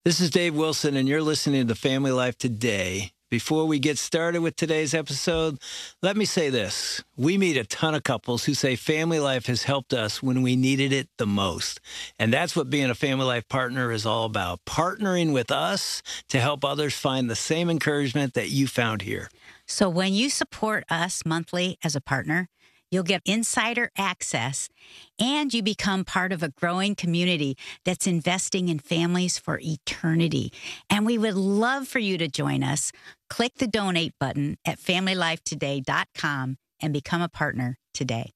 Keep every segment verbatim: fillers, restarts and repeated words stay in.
This is Dave Wilson, and you're listening to Family Life Today. Before we get started with today's episode, let me say this. We meet a ton of couples who say family life has helped us when we needed it the most. And that's what being a family life partner is all about, partnering with us to help others find the same encouragement that you found here. So when you support us monthly as a partner, you'll get insider access, and you become part of a growing community that's investing in families for eternity. And we would love for you to join us. Click the donate button at family life today dot com and become a partner today.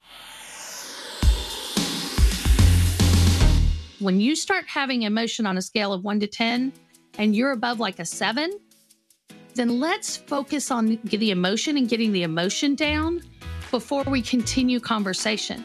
When you start having emotion on a scale of one to ten, and you're above like a seven, then let's focus on the emotion and getting the emotion down before we continue conversation.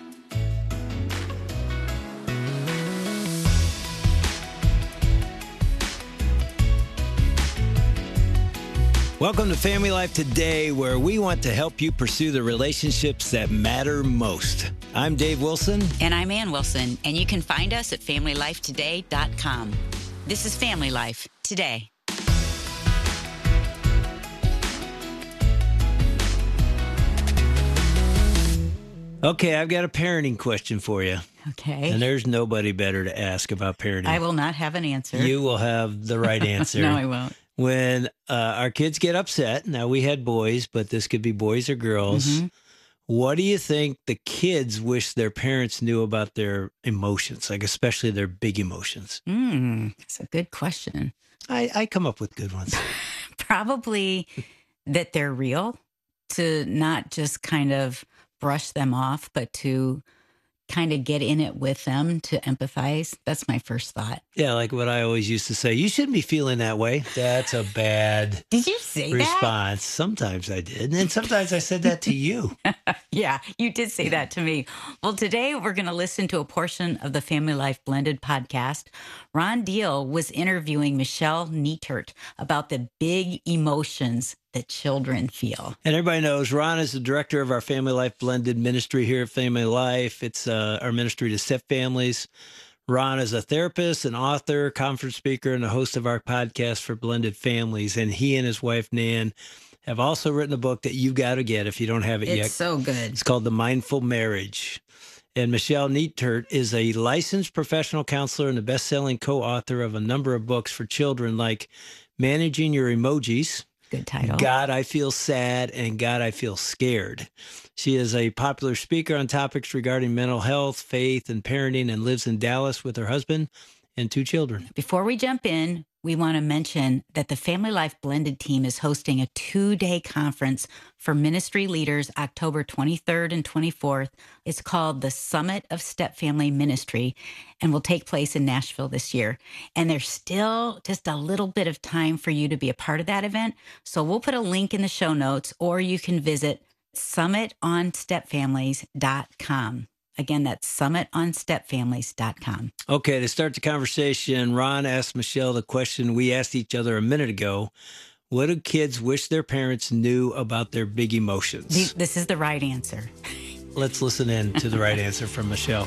Welcome to Family Life Today, where we want to help you pursue the relationships that matter most. I'm Dave Wilson. And I'm Ann Wilson, and you can find us at family life today dot com. This is Family Life Today. Okay, I've got a parenting question for you. Okay. And there's nobody better to ask about parenting. I will not have an answer. You will have the right answer. No, I won't. When uh, our kids get upset, now we had boys, but this could be boys or girls. Mm-hmm. What do you think the kids wish their parents knew about their emotions, like especially their big emotions? Mm, that's a good question. I, I come up with good ones. Probably that they're real, to not just kind of brush them off, but to kind of get in it with them, to empathize. That's my first thought. Yeah, like what I always used to say, you shouldn't be feeling that way. That's a bad Did you say response. That? Sometimes I did. And sometimes I said that to you. Yeah, you did say that to me. Well, today we're going to listen to a portion of the Family Life Blended podcast. Ron Deal was interviewing Michelle Neitert about the big emotions that children feel. And everybody knows Ron is the director of our Family Life Blended ministry here at Family Life. It's uh, our ministry to step families. Ron is a therapist, an author, conference speaker, and a host of our podcast for blended families. And he and his wife, Nan, have also written a book that you've got to get if you don't have it it's yet. It's so good. It's called The Mindful Marriage. And Michelle Neitert is a licensed professional counselor and the best-selling co-author of a number of books for children like Managing Your Emojis, good title, God, I Feel Sad, and God, I Feel Scared. She is a popular speaker on topics regarding mental health, faith, and parenting, and lives in Dallas with her husband and two children. Before we jump in, we want to mention that the Family Life Blended team is hosting a two-day conference for ministry leaders October twenty-third and twenty-fourth. It's called the Summit of Step Family Ministry and will take place in Nashville this year. And there's still just a little bit of time for you to be a part of that event. So we'll put a link in the show notes, or you can visit summit on step families dot com. Again, that's summit on step families dot com. Okay, to start the conversation, Ron asked Michelle the question we asked each other a minute ago. What do kids wish their parents knew about their big emotions? This is the right answer. Let's listen in to the right answer from Michelle.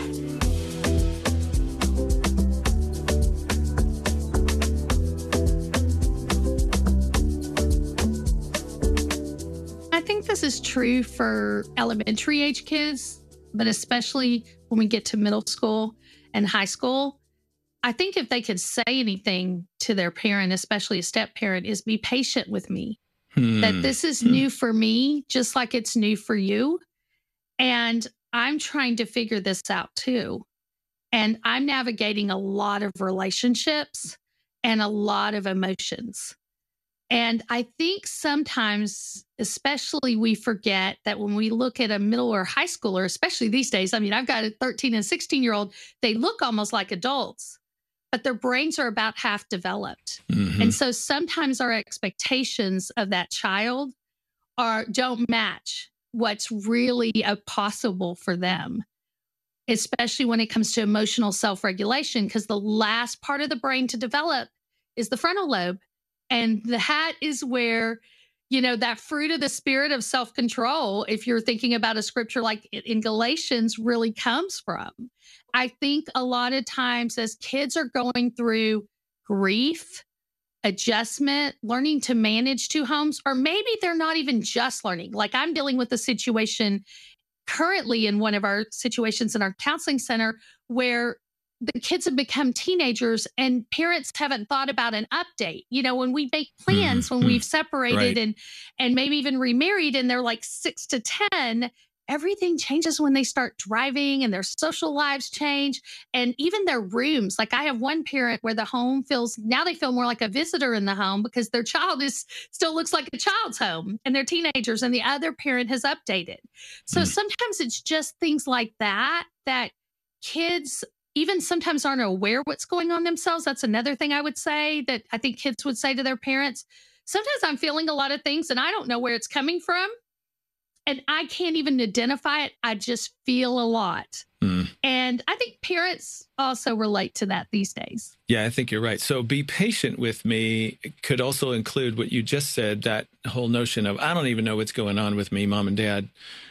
I think this is true for elementary age kids, but especially when we get to middle school and high school. I think if they could say anything to their parent, especially a step parent, is be patient with me. Hmm. That this is hmm. new for me, just like it's new for you. And I'm trying to figure this out too. And I'm navigating a lot of relationships and a lot of emotions. And I think sometimes, especially, we forget that when we look at a middle or high schooler, especially these days, I mean, I've got a thirteen and sixteen year old, they look almost like adults, but their brains are about half developed. Mm-hmm. And so sometimes our expectations of that child are don't match what's really a possible for them, especially when it comes to emotional self-regulation, because the last part of the brain to develop is the frontal lobe. And that is where, you know, that fruit of the spirit of self-control, if you're thinking about a scripture like in Galatians, really comes from. I think a lot of times as kids are going through grief, adjustment, learning to manage two homes, or maybe they're not even just learning. Like I'm dealing with a situation currently in one of our situations in our counseling center where the kids have become teenagers and parents haven't thought about an update. You know, when we make plans, mm-hmm. when we've separated right. and and maybe even remarried and they're like six to ten, everything changes when they start driving and their social lives change and even their rooms. Like I have one parent where the home feels, now they feel more like a visitor in the home because their child is still looks like a child's home and they're teenagers and the other parent has updated. So mm. sometimes it's just things like that, that kids even sometimes aren't aware what's going on themselves. That's another thing I would say that I think kids would say to their parents. Sometimes I'm feeling a lot of things and I don't know where it's coming from. And I can't even identify it. I just feel a lot. Mm. And I think parents also relate to that these days. Yeah, I think you're right. So be patient with me could also include what you just said, that whole notion of, I don't even know what's going on with me, mom and dad.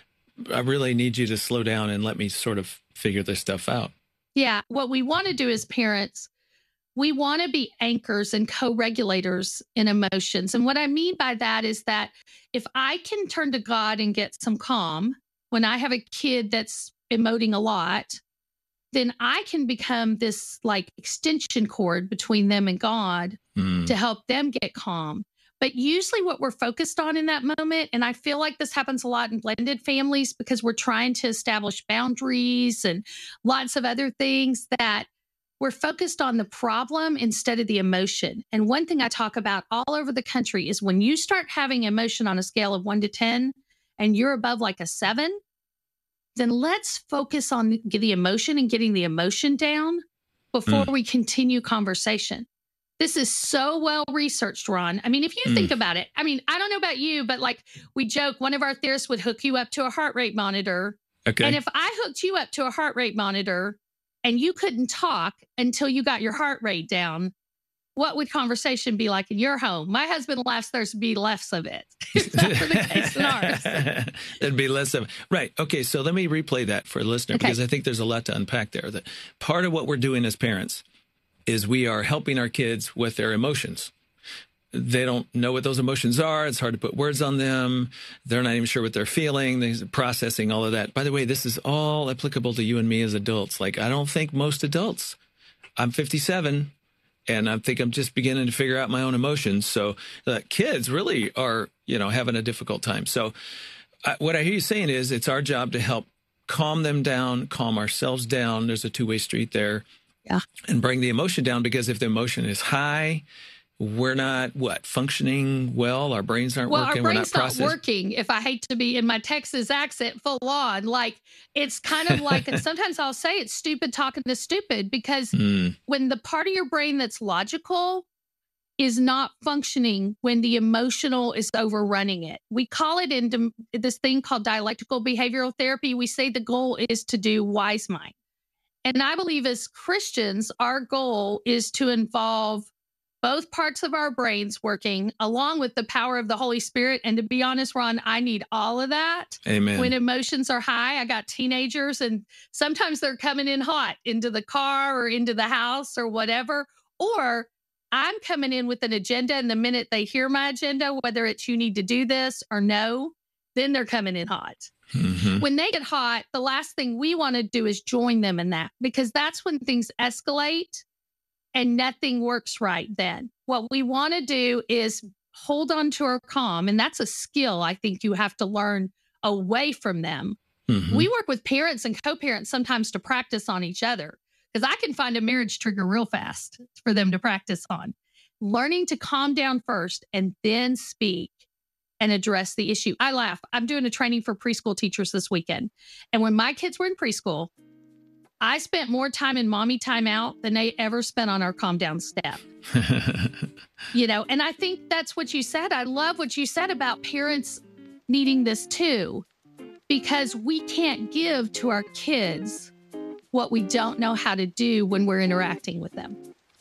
I really need you to slow down and let me sort of figure this stuff out. Yeah. What we want to do as parents, we want to be anchors and co-regulators in emotions. And what I mean by that is that if I can turn to God and get some calm when I have a kid that's emoting a lot, then I can become this like extension cord between them and God mm. to help them get calm. But usually what we're focused on in that moment, and I feel like this happens a lot in blended families because we're trying to establish boundaries and lots of other things, that we're focused on the problem instead of the emotion. And one thing I talk about all over the country is when you start having emotion on a scale of one to ten and you're above like a seven, then let's focus on the emotion and getting the emotion down before mm. we continue conversation. This is so well researched, Ron. I mean, if you mm. think about it, I mean, I don't know about you, but like we joke, one of our therapists would hook you up to a heart rate monitor. Okay. And if I hooked you up to a heart rate monitor and you couldn't talk until you got your heart rate down, what would conversation be like in your home? My husband laughs, there'd be less of it. If that were the case in ours. There'd be less of it. Right. Okay. So let me replay that for a listener, okay. because I think there's a lot to unpack there. That part of what we're doing as parents is we are helping our kids with their emotions. They don't know what those emotions are. It's hard to put words on them. They're not even sure what they're feeling. They're processing all of that. By the way, this is all applicable to you and me as adults. Like, I don't think most adults, I'm fifty-seven, and I think I'm just beginning to figure out my own emotions. So uh, kids really are, you know, having a difficult time. So uh, what I hear you saying is it's our job to help calm them down, calm ourselves down. There's a two-way street there. Yeah. And bring the emotion down, because if the emotion is high, we're not, what, functioning well? Our brains aren't well, working. Well, our we're brains not not processing. working, if I hate to be in my Texas accent full on. Like, it's kind of like, and sometimes I'll say it's stupid talking to stupid, because mm. when the part of your brain that's logical is not functioning, when the emotional is overrunning it. We call it into this thing called dialectical behavioral therapy. We say the goal is to do wise mind. And I believe as Christians, our goal is to involve both parts of our brains working along with the power of the Holy Spirit. And to be honest, Ron, I need all of that. Amen. When emotions are high, I got teenagers and sometimes they're coming in hot into the car or into the house or whatever. Or I'm coming in with an agenda, and the minute they hear my agenda, whether it's you need to do this or no, then they're coming in hot. Mm-hmm. When they get hot, the last thing we want to do is join them in that, because that's when things escalate and nothing works right then. What we want to do is hold on to our calm. And that's a skill I think you have to learn away from them. Mm-hmm. We work with parents and co-parents sometimes to practice on each other, because I can find a marriage trigger real fast for them to practice on. Learning to calm down first and then speak and address the issue. I laugh. I'm doing a training for preschool teachers this weekend. And when my kids were in preschool, I spent more time in mommy timeout than they ever spent on our calm down step. You know, and I think that's what you said. I love what you said about parents needing this too, because we can't give to our kids what we don't know how to do when we're interacting with them.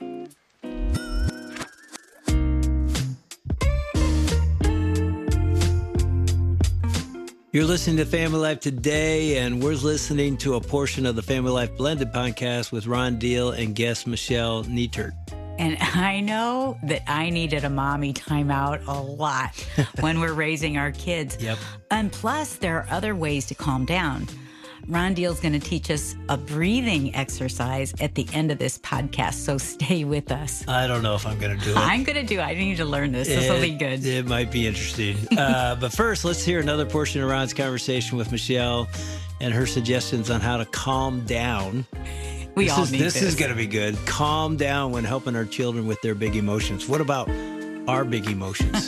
You're listening to Family Life Today, and we're listening to a portion of the Family Life Blended podcast with Ron Deal and guest Michelle Neitert. And I know that I needed a mommy timeout a lot when we're raising our kids. Yep. And plus, there are other ways to calm down. Ron Deal's going to teach us a breathing exercise at the end of this podcast, so stay with us. I don't know if I'm going to do it. I'm going to do it. I need to learn this. This will be good. It might be interesting. uh, but first, let's hear another portion of Ron's conversation with Michelle and her suggestions on how to calm down. We this all is, need this. this. This is going to be good. Calm down when helping our children with their big emotions. What about our big emotions?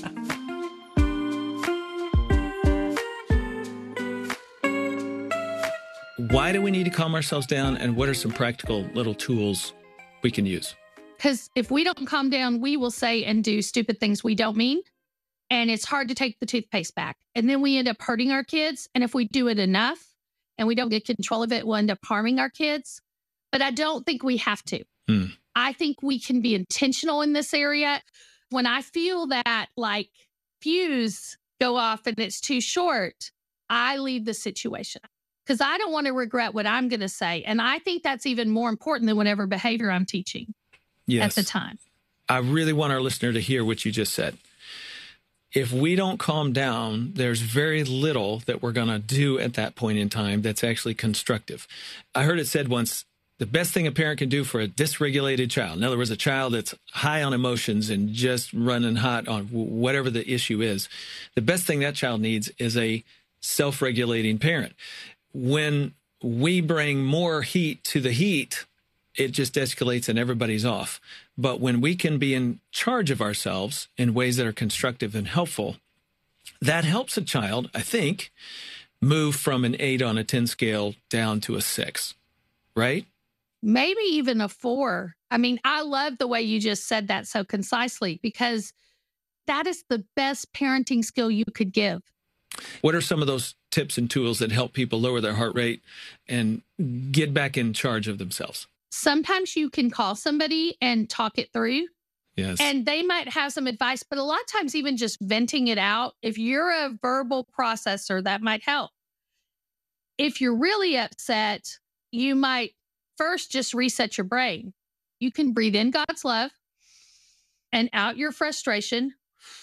Why do we need to calm ourselves down, and what are some practical little tools we can use? Because if we don't calm down, we will say and do stupid things we don't mean. And it's hard to take the toothpaste back. And then we end up hurting our kids. And if we do it enough and we don't get control of it, we'll end up harming our kids. But I don't think we have to. Hmm. I think we can be intentional in this area. When I feel that like fuse go off and it's too short, I leave the situation because I don't want to regret what I'm going to say. And I think that's even more important than whatever behavior I'm teaching yes. at the time. I really want our listener to hear what you just said. If we don't calm down, there's very little that we're going to do at that point in time that's actually constructive. I heard it said once, the best thing a parent can do for a dysregulated child, in other words, a child that's high on emotions and just running hot on whatever the issue is, the best thing that child needs is a self-regulating parent. When we bring more heat to the heat, it just escalates and everybody's off. But when we can be in charge of ourselves in ways that are constructive and helpful, that helps a child, I think, move from an eight on a ten scale down to a six, right? Maybe even a four. I mean, I love the way you just said that so concisely because that is the best parenting skill you could give. What are some of those tips and tools that help people lower their heart rate and get back in charge of themselves? Sometimes you can call somebody and talk it through. Yes. And they might have some advice, but a lot of times even just venting it out, if you're a verbal processor, that might help. If you're really upset, you might first just reset your brain. You can breathe in God's love and out your frustration.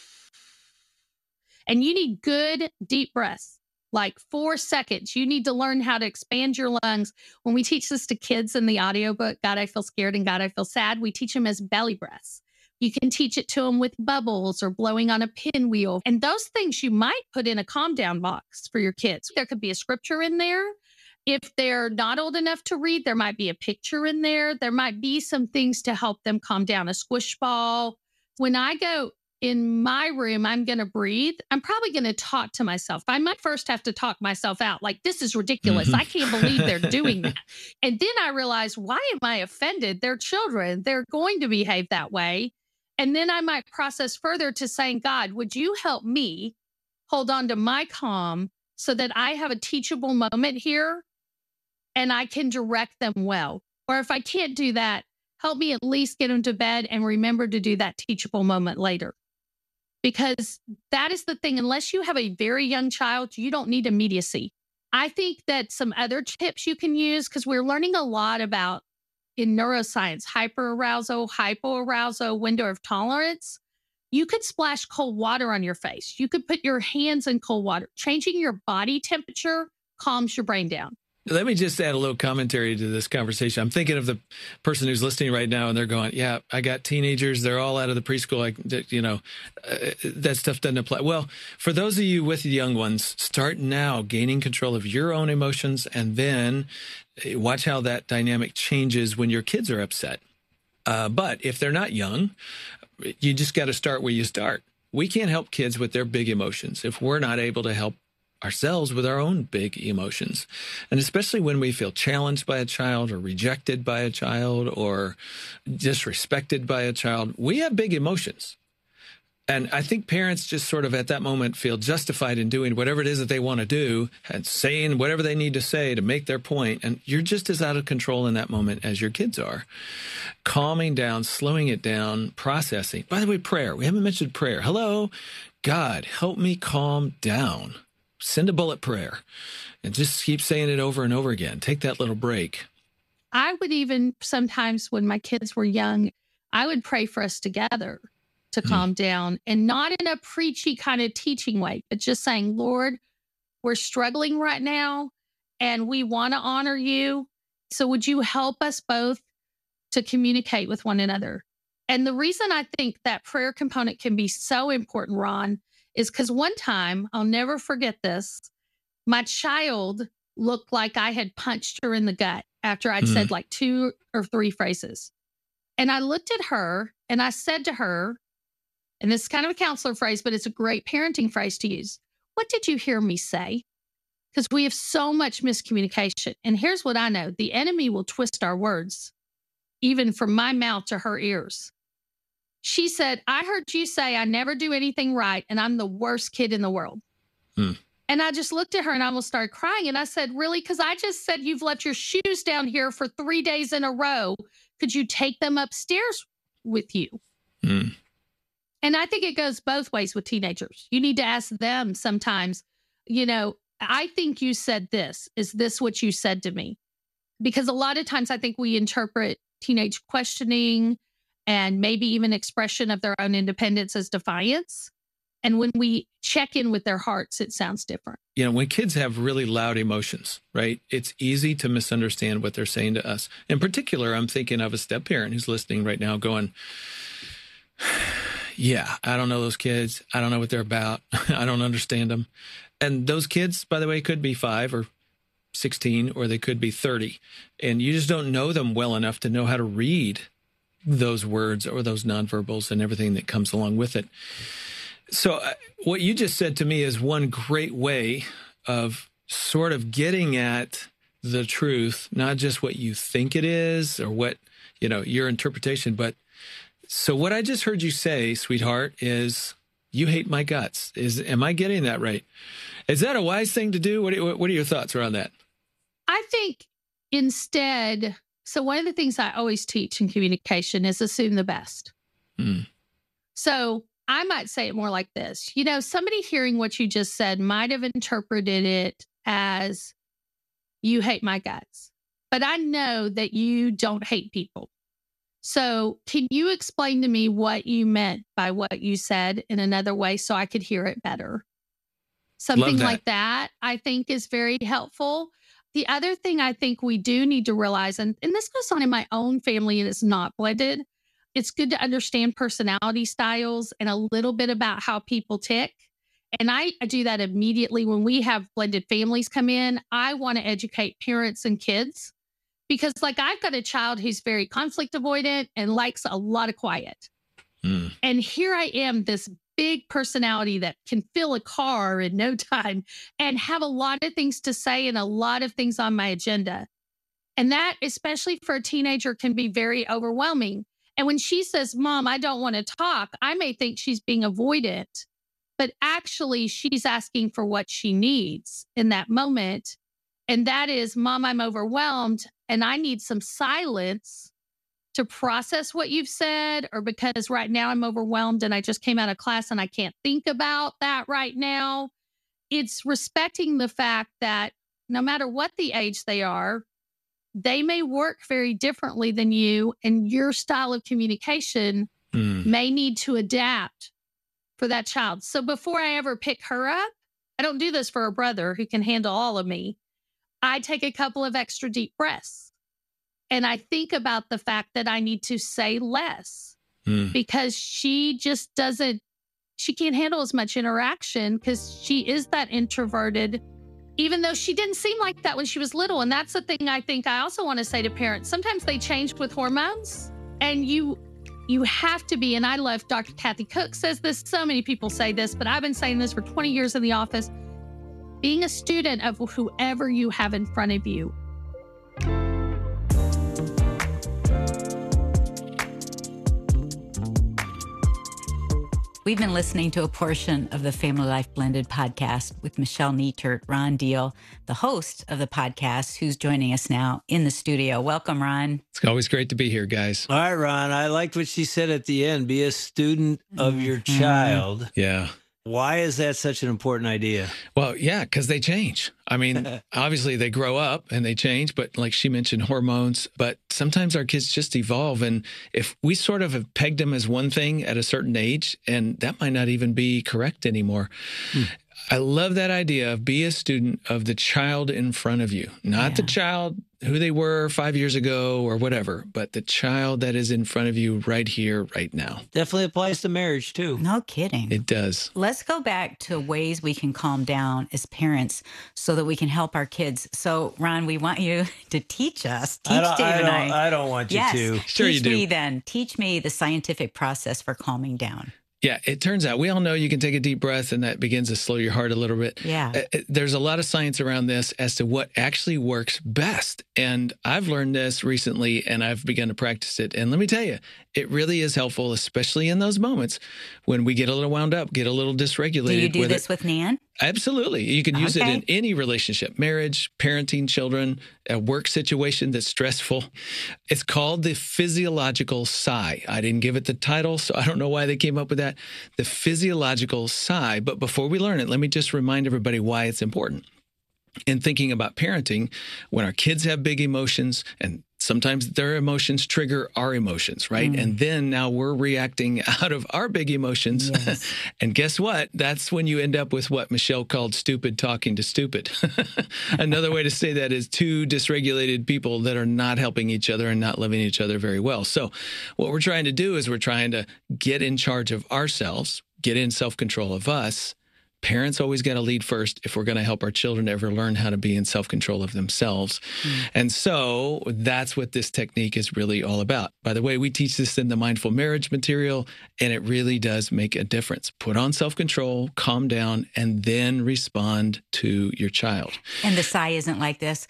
And you need good, deep breaths, like four seconds. You need to learn how to expand your lungs. When we teach this to kids in the audiobook, God, I Feel Scared and God, I Feel Sad, we teach them as belly breaths. You can teach it to them with bubbles or blowing on a pinwheel. And those things you might put in a calm down box for your kids. There could be a scripture in there. If they're not old enough to read, there might be a picture in there. There might be some things to help them calm down, a squish ball. When I go in my room, I'm going to breathe. I'm probably going to talk to myself. I might first have to talk myself out. Like, this is ridiculous. Mm-hmm. I can't believe they're doing that. And then I realize, why am I offended? They're children. They're going to behave that way. And then I might process further to saying, God, would you help me hold on to my calm so that I have a teachable moment here and I can direct them well? Or if I can't do that, help me at least get them to bed and remember to do that teachable moment later. Because that is the thing. Unless you have a very young child, you don't need immediacy. I think that some other tips you can use, because we're learning a lot about in neuroscience, hyperarousal, hypoarousal, window of tolerance. You could splash cold water on your face. You could put your hands in cold water. Changing your body temperature calms your brain down. Let me just add a little commentary to this conversation. I'm thinking of the person who's listening right now, and they're going, yeah, I got teenagers. They're all out of the preschool. Like, you know, uh, that stuff doesn't apply. Well, for those of you with young ones, start now gaining control of your own emotions, and then watch how that dynamic changes when your kids are upset. Uh, but if they're not young, you just got to start where you start. We can't help kids with their big emotions if we're not able to help ourselves with our own big emotions. And especially when we feel challenged by a child or rejected by a child or disrespected by a child, we have big emotions. And I think parents just sort of at that moment feel justified in doing whatever it is that they want to do and saying whatever they need to say to make their point. And you're just as out of control in that moment as your kids are. Calming down, slowing it down, processing. By the way, prayer. We haven't mentioned prayer. Hello, God, help me calm down. Send a bullet prayer and just keep saying it over and over again. Take that little break. I would even sometimes when my kids were young, I would pray for us together to calm mm. down, and not in a preachy kind of teaching way, but just saying, Lord, we're struggling right now and we want to honor you. So would you help us both to communicate with one another? And the reason I think that prayer component can be so important, Ron, is because one time, I'll never forget this, my child looked like I had punched her in the gut after I'd mm. said like two or three phrases. And I looked at her and I said to her, and this is kind of a counselor phrase, but it's a great parenting phrase to use. What did you hear me say? Because we have so much miscommunication. And here's what I know. The enemy will twist our words, even from my mouth to her ears. She said, I heard you say I never do anything right and I'm the worst kid in the world. Hmm. And I just looked at her and I almost started crying. And I said, really? Because I just said you've left your shoes down here for three days in a row. Could you take them upstairs with you? Hmm. And I think it goes both ways with teenagers. You need to ask them sometimes, you know, I think you said this. Is this what you said to me? Because a lot of times I think we interpret teenage questioning and maybe even expression of their own independence as defiance. And when we check in with their hearts, it sounds different. You know, when kids have really loud emotions, right, it's easy to misunderstand what they're saying to us. In particular, I'm thinking of a step-parent who's listening right now going, yeah, I don't know those kids. I don't know what they're about. I don't understand them. And those kids, by the way, could be five or sixteen, or they could be thirty. And you just don't know them well enough to know how to read those words or those nonverbals and everything that comes along with it. So uh, what you just said to me is one great way of sort of getting at the truth, not just what you think it is or what, you know, your interpretation, but so what I just heard you say, sweetheart, is you hate my guts. Is am I getting that right? Is that a wise thing to do? What are, what are your thoughts around that? I think instead, so one of the things I always teach in communication is assume the best. Mm. So I might say it more like this. You know, somebody hearing what you just said might have interpreted it as you hate my guts, but I know that you don't hate people. So can you explain to me what you meant by what you said in another way so I could hear it better? Something that. like that, I think, is very helpful. The other thing I think we do need to realize, and, and this goes on in my own family and it's not blended, it's good to understand personality styles and a little bit about how people tick. And I, I do that immediately when we have blended families come in. I want to educate parents and kids. Because like I've got a child who's very conflict avoidant and likes a lot of quiet. Mm. And here I am, this big personality that can fill a car in no time and have a lot of things to say and a lot of things on my agenda. And that, especially for a teenager, can be very overwhelming. And when she says, Mom, I don't want to talk, I may think she's being avoidant, but actually she's asking for what she needs in that moment. And that is, Mom, I'm overwhelmed and I need some silence to process what you've said, or because right now I'm overwhelmed and I just came out of class and I can't think about that right now. It's respecting the fact that no matter what the age they are, they may work very differently than you, and your style of communication mm. may need to adapt for that child. So before I ever pick her up, I don't do this for a brother who can handle all of me. I take a couple of extra deep breaths and I think about the fact that I need to say less mm. because she just doesn't, she can't handle as much interaction because she is that introverted, even though she didn't seem like that when she was little. And that's the thing I think I also want to say to parents. Sometimes they change with hormones and you, you have to be, and I love Doctor Kathy Cook says this, so many people say this, but I've been saying this for twenty years in the office. Being a student of whoever you have in front of you. We've been listening to a portion of the Family Life Blended podcast with Michelle Nietert, Ron Deal, the host of the podcast, who's joining us now in the studio. Welcome, Ron. It's always great to be here, guys. All right, Ron. I liked what she said at the end. Be a student of your child. Yeah. Why is that such an important idea? Well, yeah, because they change. I mean, obviously they grow up and they change, but like she mentioned, hormones, but sometimes our kids just evolve. And if we sort of have pegged them as one thing at a certain age, and that might not even be correct anymore. Hmm. I love that idea of be a student of the child in front of you, not yeah. the child who they were five years ago or whatever, but the child that is in front of you right here, right now. Definitely applies to marriage too. No kidding. It does. Let's go back to ways we can calm down as parents so that we can help our kids. So, Ron, we want you to teach us. Teach I Dave I and I. Don't, I don't want you yes. to. Sure Teach you do. me then. Teach me the scientific process for calming down. Yeah, it turns out we all know you can take a deep breath and that begins to slow your heart a little bit. Yeah. Uh, There's a lot of science around this as to what actually works best. And I've learned this recently and I've begun to practice it. And let me tell you, it really is helpful, especially in those moments when we get a little wound up, get a little dysregulated. Do you do with this it. with Nan? Absolutely. You can use okay. it in any relationship, marriage, parenting, children, a work situation that's stressful. It's called the physiological sigh. I didn't give it the title, so I don't know why they came up with that. The physiological sigh. But before we learn it, let me just remind everybody why it's important. In thinking about parenting, when our kids have big emotions, and sometimes their emotions trigger our emotions, right? Mm. And then now we're reacting out of our big emotions. Yes. And guess what? That's when you end up with what Michelle called stupid talking to stupid. Another way to say that is two dysregulated people that are not helping each other and not loving each other very well. So what we're trying to do is we're trying to get in charge of ourselves, get in self-control of us. Parents always got to lead first if we're going to help our children ever learn how to be in self-control of themselves. Mm. And so that's what this technique is really all about. By the way, we teach this in the Mindful Marriage material, and it really does make a difference. Put on self-control, calm down, and then respond to your child. And the sigh isn't like this.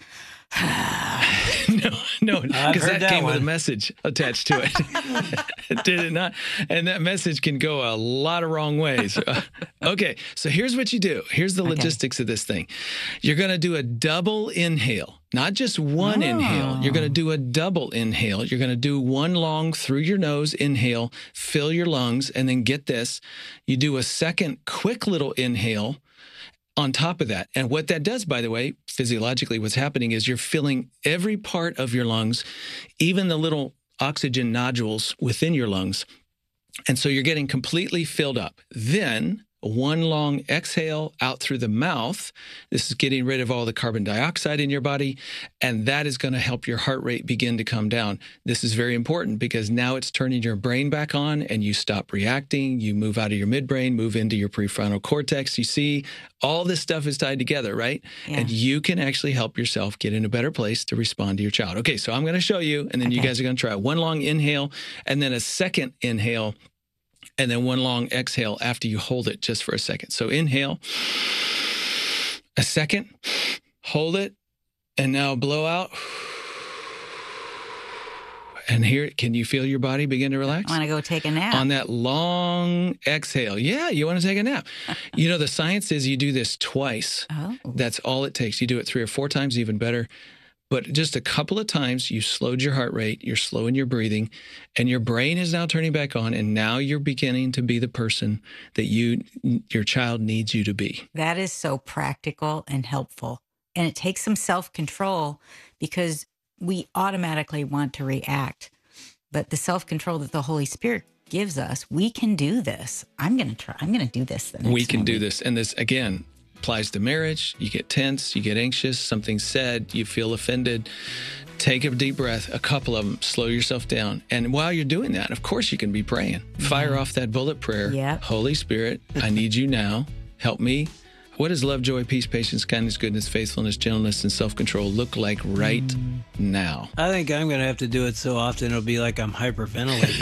no, no, because that, that came one. with a message attached to it. Did it not? And that message can go a lot of wrong ways. Okay, so here's what you do. Here's the okay. logistics of this thing. You're going to do a double inhale, not just one oh. inhale. You're going to do a double inhale. You're going to do one long through your nose inhale, fill your lungs, and then get this. You do a second quick little inhale on top of that. And what that does, by the way, physiologically, what's happening is you're filling every part of your lungs, even the little oxygen nodules within your lungs. And so you're getting completely filled up. Then one long exhale out through the mouth. This is getting rid of all the carbon dioxide in your body, and that is going to help your heart rate begin to come down. This is very important because now it's turning your brain back on and you stop reacting. You move out of your midbrain, move into your prefrontal cortex. You see, all this stuff is tied together, right? Yeah. And you can actually help yourself get in a better place to respond to your child. Okay, so I'm going to show you, and then okay. you guys are going to try one long inhale and then a second inhale, and then one long exhale after you hold it just for a second. So inhale, a second, hold it, and now blow out. And here, can you feel your body begin to relax? I want to go take a nap. On that long exhale. Yeah, you want to take a nap. You know, the science is you do this twice. Oh. That's all it takes. You do it three or four times, even better. But just a couple of times, you slowed your heart rate, you're slowing your breathing, and your brain is now turning back on, and now you're beginning to be the person that you, your child needs you to be. That is so practical and helpful. And it takes some self-control because we automatically want to react. But the self-control that the Holy Spirit gives us, we can do this. I'm going to try. I'm going to do this the next We can time. do this. And this, again, applies to marriage. You get tense, you get anxious, something's said, you feel offended. Take a deep breath, a couple of them, slow yourself down. And while you're doing that, of course, you can be praying. Fire mm-hmm. off that bullet prayer. Yep. Holy Spirit, I need you now. Help me. What does love, joy, peace, patience, kindness, goodness, faithfulness, gentleness, and self-control look like right mm. now? I think I'm going to have to do it so often it'll be like I'm hyperventilating.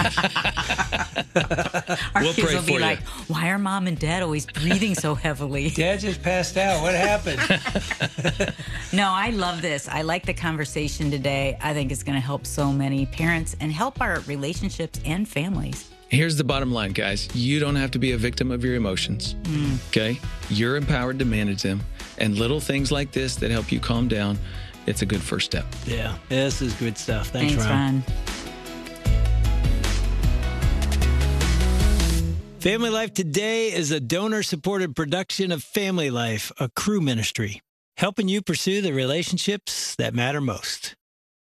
Our we'll kids pray will be for like, you. why are mom and dad always breathing so heavily? Dad just passed out. What happened? No, I love this. I like the conversation today. I think it's going to help so many parents and help our relationships and families. Here's the bottom line, guys. You don't have to be a victim of your emotions, mm. okay? You're empowered to manage them. And little things like this that help you calm down, it's a good first step. Yeah, this is good stuff. Thanks, Thanks Ron. Ron. Family Life Today is a donor-supported production of Family Life, a Cru ministry, helping you pursue the relationships that matter most.